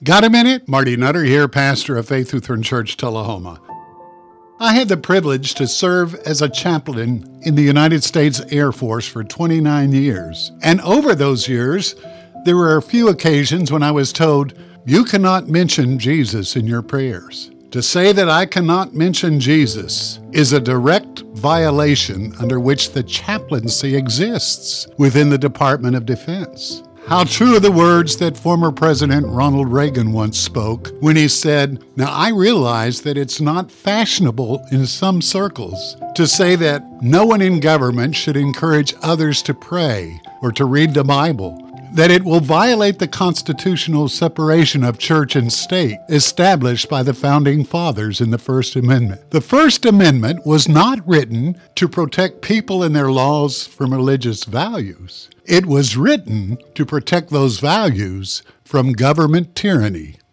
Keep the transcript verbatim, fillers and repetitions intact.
Got a minute? Marty Nutter here, pastor of Faith Lutheran Church, Tullahoma. I had the privilege to serve as a chaplain in the United States Air Force for twenty-nine years. And over those years, there were a few occasions when I was told, you cannot mention Jesus in your prayers. To say that I cannot mention Jesus is a direct violation under which the chaplaincy exists within the Department of Defense. How true are the words that former President Ronald Reagan once spoke when he said, now I realize that it's not fashionable in some circles to say that no one in government should encourage others to pray or to read the Bible, that it will violate the constitutional separation of church and state established by the Founding Fathers in the First Amendment. The First Amendment was not written to protect people and their laws from religious values. It was written to protect those values from government tyranny.